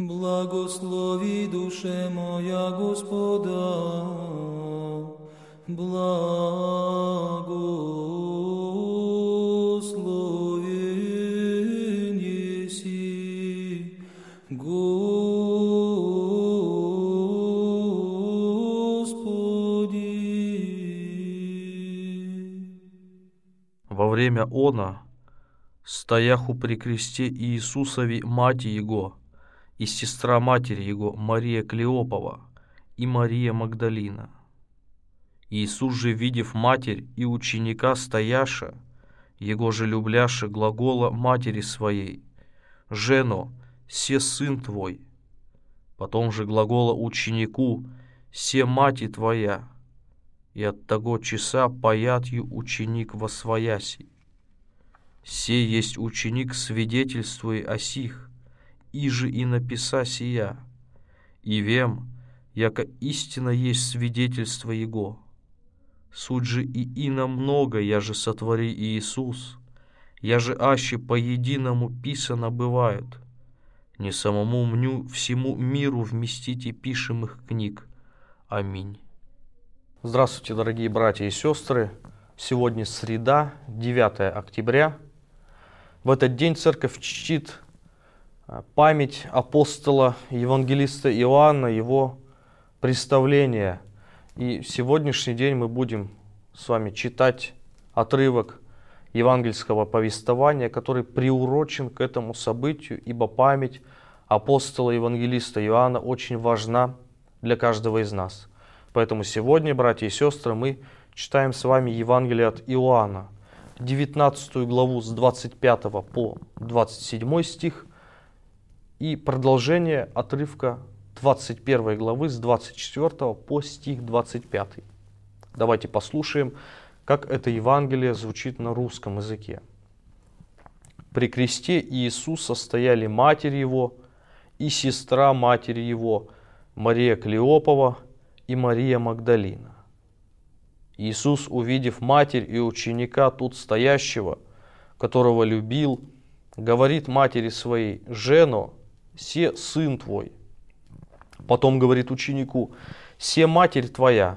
Благослови, душе моя, Господа, благословен еси, Господи. Во время она, стояху при кресте Иисусови мати Его, и сестра матери Его Мария Клеопова и Мария Магдалина. Иисус же, видев матерь и ученика стояша, Его же любляше глагола матери своей: «Жено, се сын твой». Потом же глагола ученику: «Се мати твоя». И от того часа поятью ученик восвояси. Сей есть ученик, свидетельствуя о сих, иже и написа сия, и вем, яко истина есть свидетельство Его. Суть же и на много, я же сотвори Иисус, я же аще по единому писано бывают, не самому мню всему миру вместите пишемых книг. Аминь. Здравствуйте, дорогие братья и сестры. Сегодня среда, 9 октября. В этот день церковь чтит память апостола, евангелиста Иоанна, его представление. И в сегодняшний день мы будем с вами читать отрывок евангельского повествования, который приурочен к этому событию, ибо память апостола, евангелиста Иоанна очень важна для каждого из нас. Поэтому сегодня, братья и сестры, мы читаем с вами Евангелие от Иоанна, 19 главу с 25 по 27 стих и продолжение отрывка 21 главы с 24 по стих 25. Давайте послушаем, как это Евангелие звучит на русском языке. «При кресте Иисуса стояли матерь Его и сестра матери Его, Мария Клеопова и Мария Магдалина. Иисус, увидев матерь и ученика тут стоящего, которого любил, говорит матери своей: «Жено, се сын твой». Потом говорит ученику: «Се матерь твоя».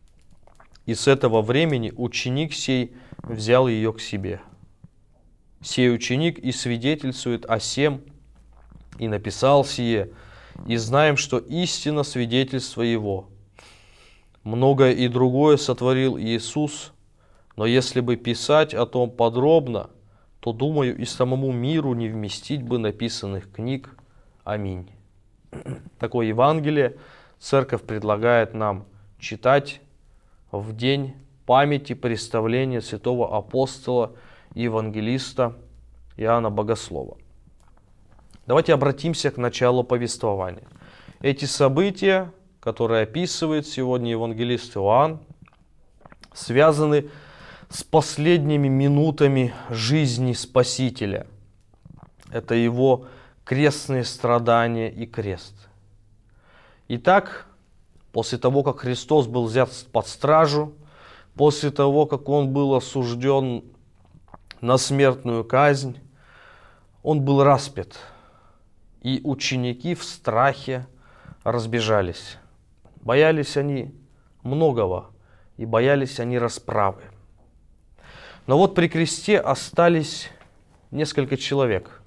И с этого времени ученик сей взял ее к себе. Сей ученик и свидетельствует о сем, и написал сие, и знаем, что истинно свидетельство его. Многое и другое сотворил Иисус, но если бы писать о том подробно, то, думаю, и самому миру не вместить бы написанных книг. Аминь. Такое Евангелие церковь предлагает нам читать в день памяти представления святого апостола и евангелиста Иоанна Богослова. Давайте обратимся к началу повествования. Эти события, которые описывает сегодня евангелист Иоанн, связаны с последними минутами жизни Спасителя. Это его крестные страдания и крест. Итак, после того, как Христос был взят под стражу, после того, как он был осужден на смертную казнь, он был распят, и ученики в страхе разбежались. Боялись они многого, и боялись они расправы. Но вот при кресте остались несколько человек.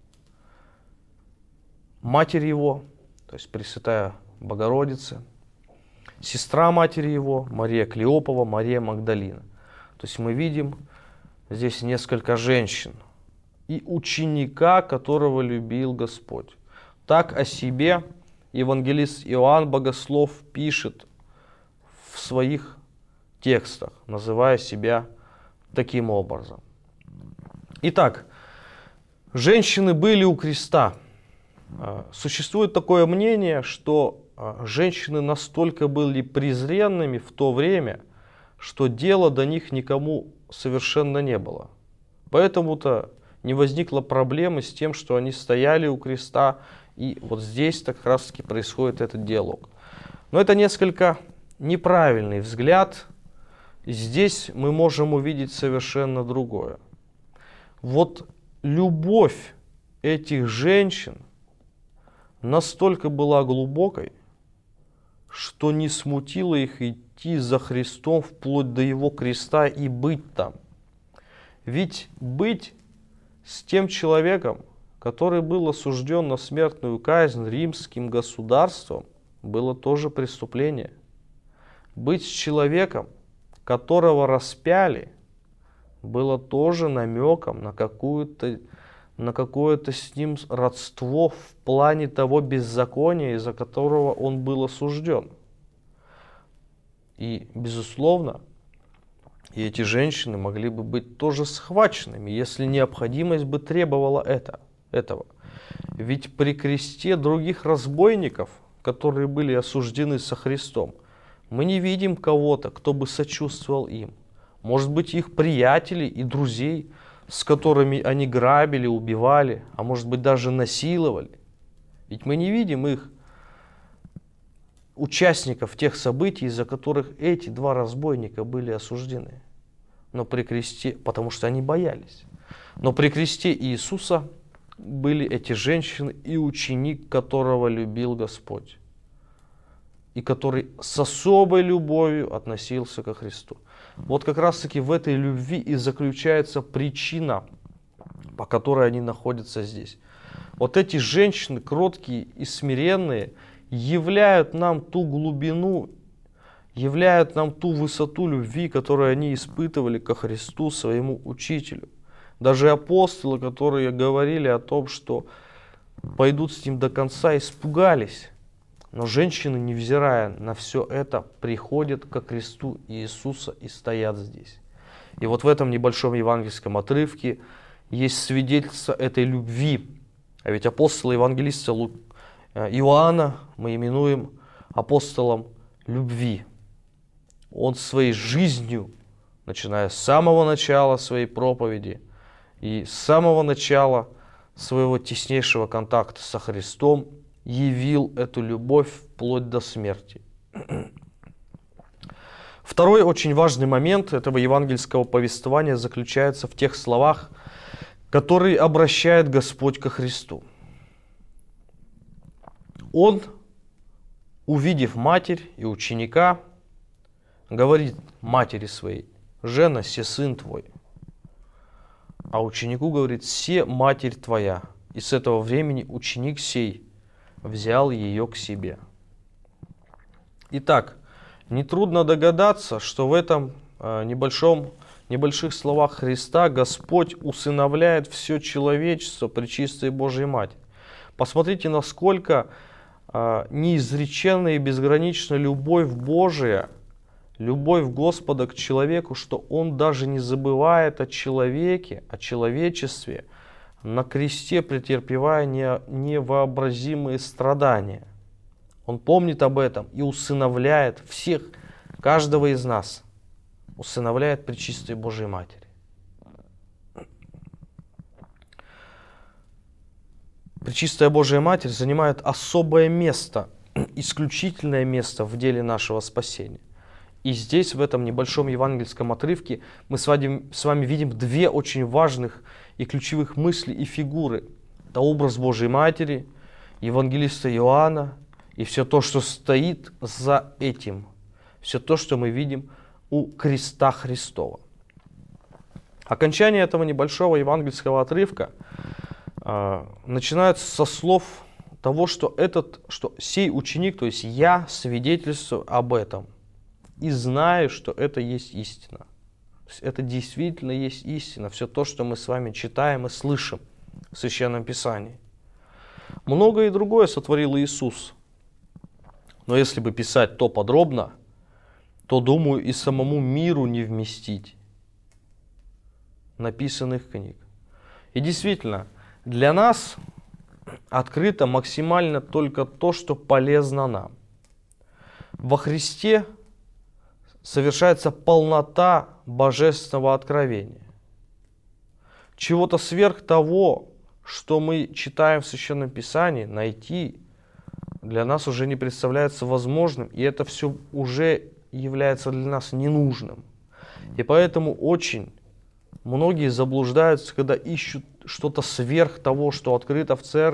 Матерь его, то есть Пресвятая Богородица, сестра матери его, Мария Клеопова, Мария Магдалина. То есть мы видим здесь несколько женщин и ученика, которого любил Господь. Так о себе евангелист Иоанн Богослов пишет в своих текстах, называя себя таким образом. Итак, женщины были у креста. Существует такое мнение, что женщины настолько были презренными в то время, что дела до них никому совершенно не было. Поэтому-то не возникло проблемы с тем, что они стояли у креста, и вот здесь как раз-таки происходит этот диалог. Но это несколько неправильный взгляд. Здесь мы можем увидеть совершенно другое. Вот любовь этих женщин настолько была глубокой, что не смутило их идти за Христом вплоть до Его креста и быть там. Ведь быть с тем человеком, который был осужден на смертную казнь римским государством, было тоже преступление. Быть с человеком, которого распяли, было тоже намеком на какое-то с ним родство в плане того беззакония, из-за которого он был осужден. И, безусловно, и эти женщины могли бы быть тоже схваченными, если необходимость бы требовала этого. Ведь при кресте других разбойников, которые были осуждены со Христом, мы не видим кого-то, кто бы сочувствовал им. Может быть, их приятелей и друзей, с которыми они грабили, убивали, а может быть, даже насиловали. Ведь мы не видим их участников тех событий, из-за которых эти два разбойника были осуждены. Но при кресте, потому что они боялись. Но при кресте Иисуса были эти женщины и ученик, которого любил Господь. И который с особой любовью относился ко Христу. Вот как раз таки в этой любви и заключается причина, по которой они находятся здесь. Вот эти женщины, кроткие и смиренные, являют нам ту глубину, являют нам ту высоту любви, которую они испытывали ко Христу, своему учителю. Даже апостолы, которые говорили о том, что пойдут с ним до конца, испугались. Но женщины, невзирая на все это, приходят ко кресту Иисуса и стоят здесь. И вот в этом небольшом евангельском отрывке есть свидетельство этой любви. А ведь апостола-евангелиста Иоанна мы именуем апостолом любви. Он своей жизнью, начиная с самого начала своей проповеди и с самого начала своего теснейшего контакта со Христом, явил эту любовь вплоть до смерти. Второй очень важный момент этого евангельского повествования заключается в тех словах, которые обращает Господь ко Христу. Он, увидев матерь и ученика, говорит матери своей: «Жена, се сын твой». А ученику говорит: «Се матерь твоя». И с этого времени ученик сей взял ее к себе. Итак, нетрудно догадаться, что в этом небольших словах Христа Господь усыновляет все человечество пречистой Божьей Матери. Посмотрите, насколько неизреченная и безгранична любовь Божия, любовь Господа к человеку, что Он даже не забывает о человеке, о человечестве, на кресте претерпевая невообразимые страдания. Он помнит об этом и усыновляет всех, каждого из нас, усыновляет пречистой Божьей Матери. Пречистая Божья Матерь занимает особое место, исключительное место в деле нашего спасения. И здесь, в этом небольшом евангельском отрывке, мы с вами видим две очень важных и ключевых мысли и фигуры. Это образ Божьей Матери, евангелиста Иоанна и все то, что стоит за этим. Все то, что мы видим у креста Христова. Окончание этого небольшого евангельского отрывка начинается со слов того, что сей ученик, то есть я, свидетельствую об этом и знаю, что это есть истина. Это действительно есть истина, все то, что мы с вами читаем и слышим в Священном Писании. Многое и другое сотворил Иисус. Но если бы писать то подробно, то, думаю, и самому миру не вместить написанных книг. И действительно, для нас открыто максимально только то, что полезно нам. Во Христе совершается полнота божественного откровения. Чего-то сверх того, что мы читаем в Священном Писании, найти для нас уже не представляется возможным, и это все уже является для нас ненужным. И поэтому очень многие заблуждаются, когда ищут что-то сверх того, что открыто в церкви,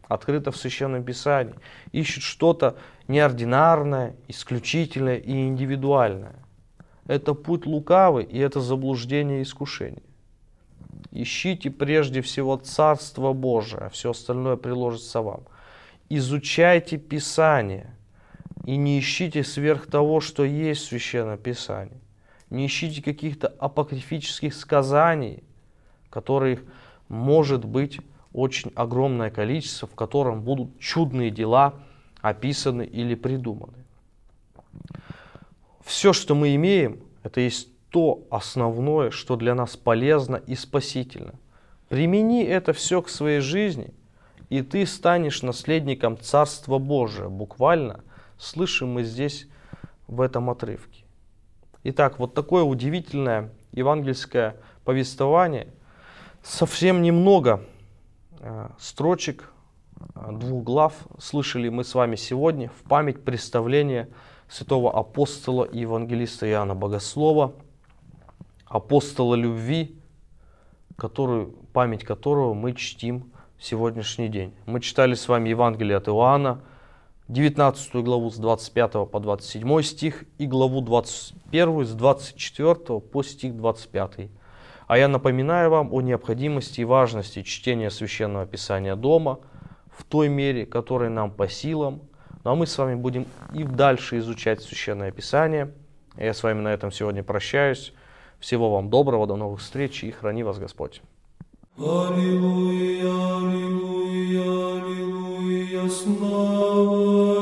открыто в Священном Писании, ищут что-то неординарное, исключительное и индивидуальное. Это путь лукавый, и это заблуждение и искушение. Ищите прежде всего Царство Божие, а все остальное приложится вам. Изучайте Писание и не ищите сверх того, что есть в Священном Писании. Не ищите каких-то апокрифических сказаний, которых может быть очень огромное количество, в котором будут чудные дела описаны или придуманы. Все, что мы имеем, это есть то основное, что для нас полезно и спасительно. Примени это все к своей жизни, и ты станешь наследником Царства Божия. Буквально слышим мы здесь в этом отрывке. Итак, вот такое удивительное евангельское повествование. Совсем немного строчек, 2 глав слышали мы с вами сегодня в память представления святого апостола и евангелиста Иоанна Богослова, апостола любви, память которого мы чтим в сегодняшний день. Мы читали с вами Евангелие от Иоанна, 19 главу с 25 по 27 стих и главу 21 с 24 по стих 25. А я напоминаю вам о необходимости и важности чтения Священного Писания дома в той мере, которая нам по силам. Ну а мы с вами будем и дальше изучать Священное Писание. Я с вами на этом сегодня прощаюсь. Всего вам доброго, до новых встреч и храни вас Господь. Аллилуйя, аллилуйя, аллилуйя, слава